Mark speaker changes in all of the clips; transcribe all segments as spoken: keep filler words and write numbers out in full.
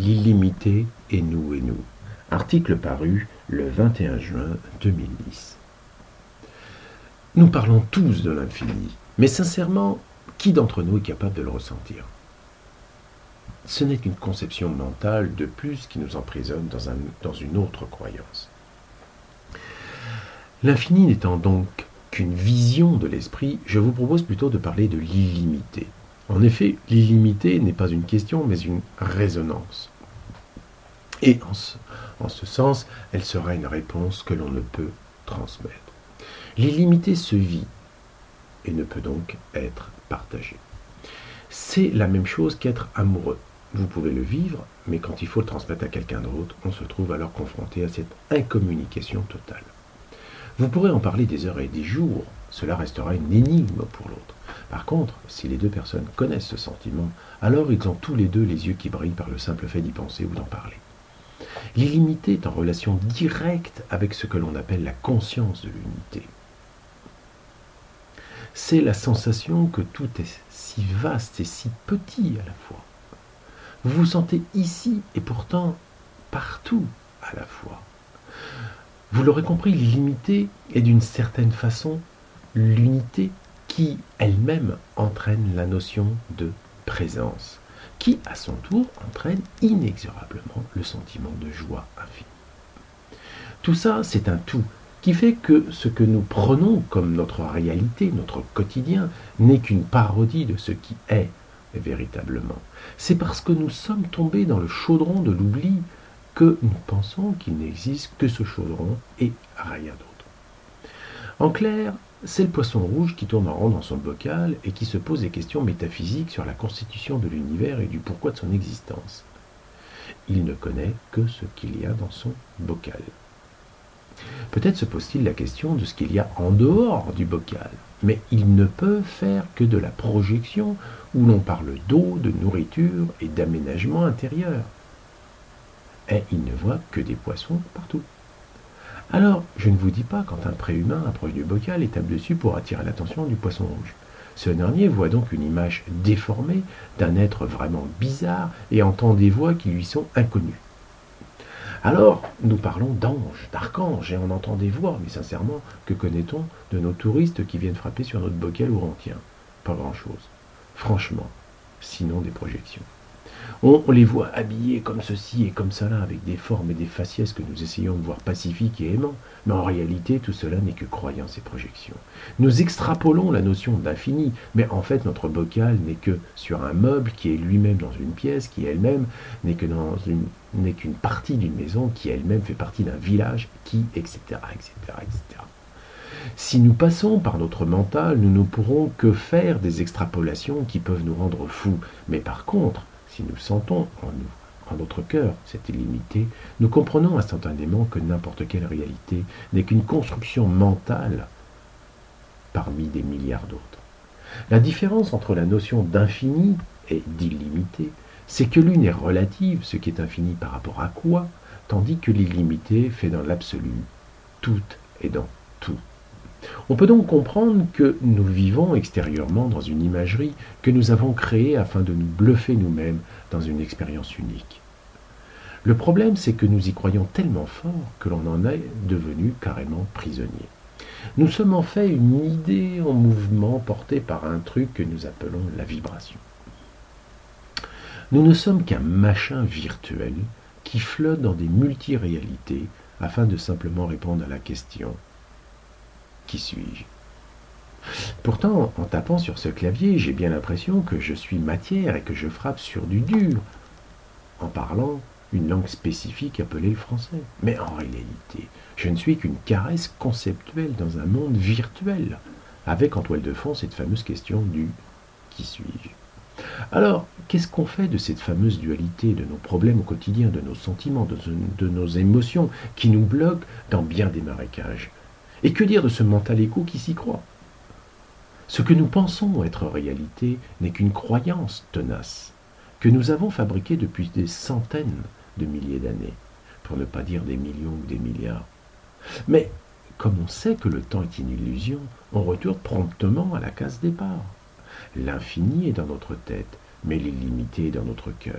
Speaker 1: L'illimité est nous et nous. Article paru le vingt et un juin deux mille dix. Nous parlons tous de l'infini, mais sincèrement, qui d'entre nous est capable de le ressentir? Ce n'est qu'une conception mentale de plus qui nous emprisonne dans, un, dans une autre croyance. L'infini n'étant donc qu'une vision de l'esprit, je vous propose plutôt de parler de l'illimité. En effet, l'illimité n'est pas une question, mais une résonance. Et en ce, en ce sens, elle sera une réponse que l'on ne peut transmettre. L'illimité se vit et ne peut donc être partagée. C'est la même chose qu'être amoureux. Vous pouvez le vivre, mais quand il faut le transmettre à quelqu'un d'autre, on se trouve alors confronté à cette incommunication totale. Vous pourrez en parler des heures et des jours, cela restera une énigme pour l'autre. Par contre, si les deux personnes connaissent ce sentiment, alors ils ont tous les deux les yeux qui brillent par le simple fait d'y penser ou d'en parler. L'illimité est en relation directe avec ce que l'on appelle la conscience de l'unité. C'est la sensation que tout est si vaste et si petit à la fois. Vous vous sentez ici et pourtant partout à la fois. Vous l'aurez compris, l'illimité est d'une certaine façon l'unité qui elle-même entraîne la notion de présence, qui à son tour entraîne inexorablement le sentiment de joie infinie. Tout ça, c'est un tout qui fait que ce que nous prenons comme notre réalité, notre quotidien, n'est qu'une parodie de ce qui est véritablement. C'est parce que nous sommes tombés dans le chaudron de l'oubli que nous pensons qu'il n'existe que ce chaudron et rien d'autre. En clair, c'est le poisson rouge qui tourne en rond dans son bocal et qui se pose des questions métaphysiques sur la constitution de l'univers et du pourquoi de son existence. Il ne connaît que ce qu'il y a dans son bocal. Peut-être se pose-t-il la question de ce qu'il y a en dehors du bocal, mais il ne peut faire que de la projection où l'on parle d'eau, de nourriture et d'aménagement intérieur. Et il ne voit que des poissons partout. Alors, je ne vous dis pas quand un préhumain approche du bocal et tape dessus pour attirer l'attention du poisson rouge. Ce dernier voit donc une image déformée d'un être vraiment bizarre et entend des voix qui lui sont inconnues. Alors, nous parlons d'anges, d'archanges, et on entend des voix, mais sincèrement, que connaît-on de nos touristes qui viennent frapper sur notre bocal où on tient? Pas grand-chose. Franchement, sinon des projections. On, on les voit habillés comme ceci et comme cela, avec des formes et des faciès que nous essayons de voir pacifiques et aimants, mais en réalité, tout cela n'est que croyance et projection. Nous extrapolons la notion d'infini, mais en fait, notre bocal n'est que sur un meuble qui est lui-même dans une pièce, qui elle-même n'est que dans une n'est qu'une partie d'une maison, qui elle-même fait partie d'un village, qui, et cetera, et cetera, et cetera. Si nous passons par notre mental, nous ne pourrons que faire des extrapolations qui peuvent nous rendre fous. Mais par contre, si nous sentons en nous, en notre cœur, cette illimité, nous comprenons instantanément que n'importe quelle réalité n'est qu'une construction mentale parmi des milliards d'autres. La différence entre la notion d'infini et d'illimité, c'est que l'une est relative, ce qui est infini par rapport à quoi, tandis que l'illimité fait dans l'absolu, tout est dans tout. On peut donc comprendre que nous vivons extérieurement dans une imagerie que nous avons créée afin de nous bluffer nous-mêmes dans une expérience unique. Le problème, c'est que nous y croyons tellement fort que l'on en est devenu carrément prisonnier. Nous sommes en fait une idée en mouvement portée par un truc que nous appelons la vibration. Nous ne sommes qu'un machin virtuel qui flotte dans des multiréalités afin de simplement répondre à la question « Qui suis-je » Pourtant, en tapant sur ce clavier, j'ai bien l'impression que je suis matière et que je frappe sur du dur, en parlant une langue spécifique appelée le français. Mais en réalité, je ne suis qu'une caresse conceptuelle dans un monde virtuel, avec en toile de fond cette fameuse question du « Qui suis-je » Alors, qu'est-ce qu'on fait de cette fameuse dualité, de nos problèmes au quotidien, de nos sentiments, de, de nos émotions, qui nous bloquent dans bien des marécages? Et que dire de ce mental écho qui s'y croit? Ce que nous pensons être réalité n'est qu'une croyance tenace, que nous avons fabriquée depuis des centaines de milliers d'années, pour ne pas dire des millions ou des milliards. Mais, comme on sait que le temps est une illusion, on retourne promptement à la case départ. L'infini est dans notre tête, mais l'illimité est dans notre cœur.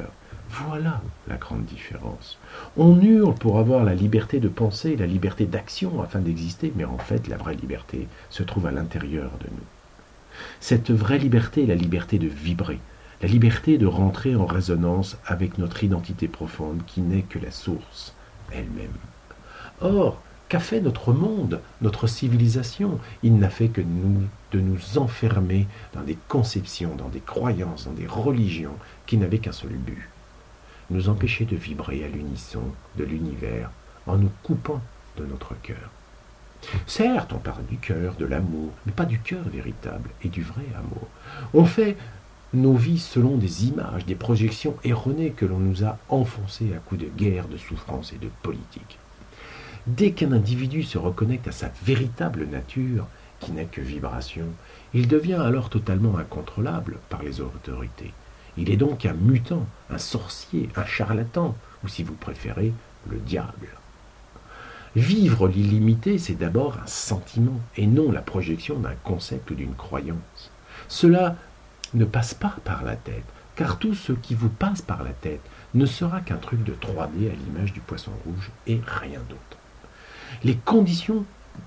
Speaker 1: Voilà la grande différence. On hurle pour avoir la liberté de penser, la liberté d'action afin d'exister, mais en fait, la vraie liberté se trouve à l'intérieur de nous. Cette vraie liberté est la liberté de vibrer, la liberté de rentrer en résonance avec notre identité profonde qui n'est que la source elle-même. Or, qu'a fait notre monde, notre civilisation? Il n'a fait que nous, de nous enfermer dans des conceptions, dans des croyances, dans des religions qui n'avaient qu'un seul but: nous empêcher de vibrer à l'unisson de l'univers en nous coupant de notre cœur. Certes, on parle du cœur, de l'amour, mais pas du cœur véritable et du vrai amour. On fait nos vies selon des images, des projections erronées que l'on nous a enfoncées à coups de guerre, de souffrance et de politique. Dès qu'un individu se reconnecte à sa véritable nature, qui n'est que vibration, il devient alors totalement incontrôlable par les autorités. Il est donc un mutant, un sorcier, un charlatan, ou si vous préférez, le diable. Vivre l'illimité, c'est d'abord un sentiment, et non la projection d'un concept ou d'une croyance. Cela ne passe pas par la tête, car tout ce qui vous passe par la tête ne sera qu'un truc de trois D à l'image du poisson rouge et rien d'autre. Les conditions,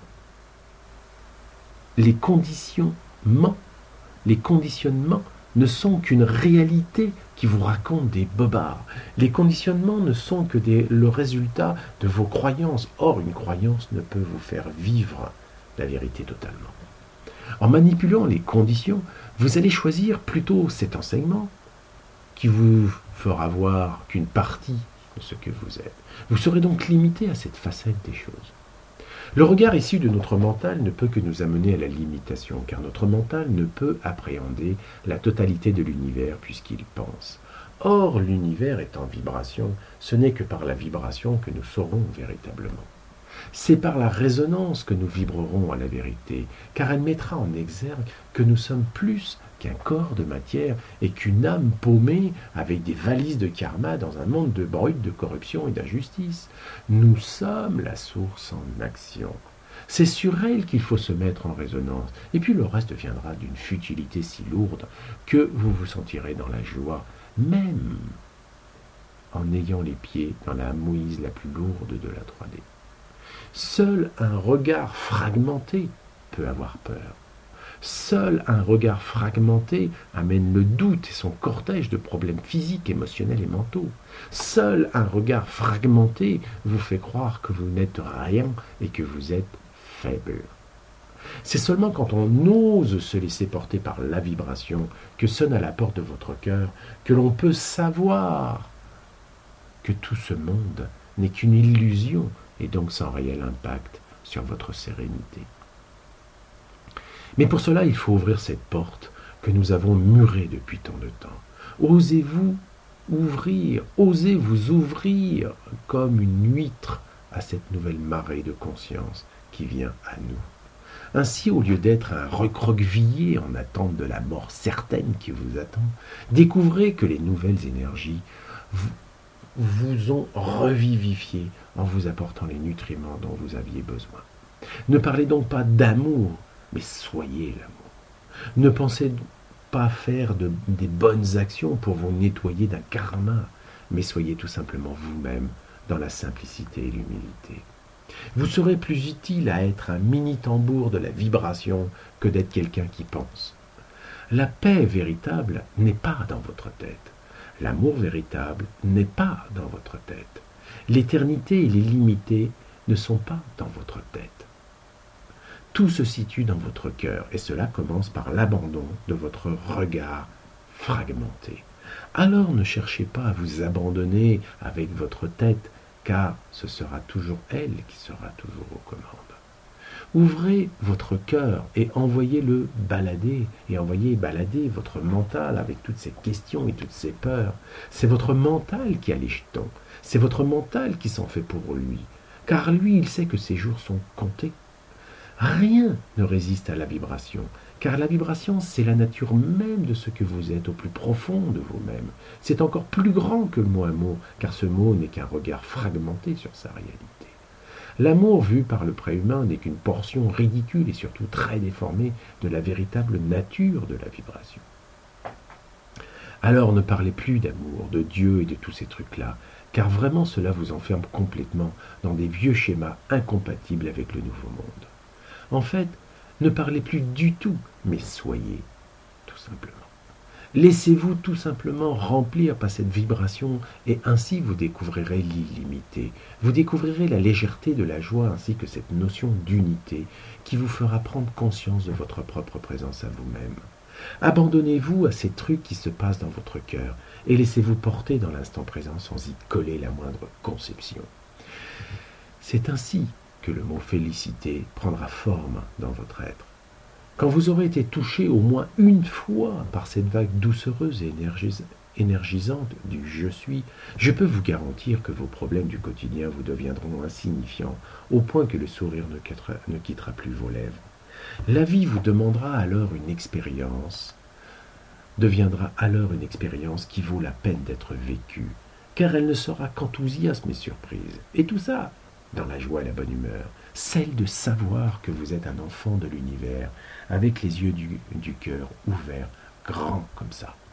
Speaker 1: les conditionnements, les conditionnements ne sont qu'une réalité qui vous raconte des bobards. Les conditionnements ne sont que des, le résultat de vos croyances. Or, une croyance ne peut vous faire vivre la vérité totalement. En manipulant les conditions, vous allez choisir plutôt cet enseignement qui vous fera voir qu'une partie de ce que vous êtes. Vous serez donc limité à cette facette des choses. Le regard issu de notre mental ne peut que nous amener à la limitation, car notre mental ne peut appréhender la totalité de l'univers puisqu'il pense. Or, l'univers est en vibration, ce n'est que par la vibration que nous saurons véritablement. C'est par la résonance que nous vibrerons à la vérité, car elle mettra en exergue que nous sommes plus qu'un corps de matière et qu'une âme paumée avec des valises de karma dans un monde de brutes, de corruption et d'injustice. Nous sommes la source en action. C'est sur elle qu'il faut se mettre en résonance, et puis le reste viendra d'une futilité si lourde que vous vous sentirez dans la joie, même en ayant les pieds dans la mouise la plus lourde de la trois D. Seul un regard fragmenté peut avoir peur. Seul un regard fragmenté amène le doute et son cortège de problèmes physiques, émotionnels et mentaux. Seul un regard fragmenté vous fait croire que vous n'êtes rien et que vous êtes faible. C'est seulement quand on ose se laisser porter par la vibration que sonne à la porte de votre cœur que l'on peut savoir que tout ce monde n'est qu'une illusion et donc sans réel impact sur votre sérénité. Mais pour cela, il faut ouvrir cette porte que nous avons murée depuis tant de temps. Osez-vous ouvrir, osez vous ouvrir comme une huître à cette nouvelle marée de conscience qui vient à nous. Ainsi, au lieu d'être un recroquevillé en attente de la mort certaine qui vous attend, découvrez que les nouvelles énergies vous, vous ont revivifié en vous apportant les nutriments dont vous aviez besoin. Ne parlez donc pas d'amour, mais soyez l'amour. Ne pensez pas faire de, des bonnes actions pour vous nettoyer d'un karma, mais soyez tout simplement vous-même dans la simplicité et l'humilité. Vous serez plus utile à être un mini-tambour de la vibration que d'être quelqu'un qui pense. La paix véritable n'est pas dans votre tête. L'amour véritable n'est pas dans votre tête. L'éternité et l'illimité ne sont pas dans votre tête. Tout se situe dans votre cœur, et cela commence par l'abandon de votre regard fragmenté. Alors ne cherchez pas à vous abandonner avec votre tête, car ce sera toujours elle qui sera toujours aux commandes. Ouvrez votre cœur et envoyez-le balader, et envoyez balader votre mental avec toutes ces questions et toutes ces peurs. C'est votre mental qui a les jetons, c'est votre mental qui s'en fait pour lui, car lui, il sait que ses jours sont comptés. Rien ne résiste à la vibration, car la vibration, c'est la nature même de ce que vous êtes au plus profond de vous-même. C'est encore plus grand que le mot amour, car ce mot n'est qu'un regard fragmenté sur sa réalité. L'amour vu par le préhumain n'est qu'une portion ridicule et surtout très déformée de la véritable nature de la vibration. Alors ne parlez plus d'amour, de Dieu et de tous ces trucs-là, car vraiment cela vous enferme complètement dans des vieux schémas incompatibles avec le nouveau monde. En fait, ne parlez plus du tout, mais soyez, tout simplement. Laissez-vous tout simplement remplir par cette vibration et ainsi vous découvrirez l'illimité. Vous découvrirez la légèreté de la joie ainsi que cette notion d'unité qui vous fera prendre conscience de votre propre présence à vous-même. Abandonnez-vous à ces trucs qui se passent dans votre cœur et laissez-vous porter dans l'instant présent sans y coller la moindre conception. C'est ainsi que le mot félicité prendra forme dans votre être. Quand vous aurez été touché au moins une fois par cette vague doucereuse et énergis- énergisante du je suis, je peux vous garantir que vos problèmes du quotidien vous deviendront insignifiants, au point que le sourire ne quittera, ne quittera plus vos lèvres. La vie vous demandera alors une expérience, deviendra alors une expérience qui vaut la peine d'être vécue, car elle ne sera qu'enthousiasme et surprise. Et tout ça, dans la joie et la bonne humeur, celle de savoir que vous êtes un enfant de l'univers, avec les yeux du, du cœur ouverts, grands comme ça.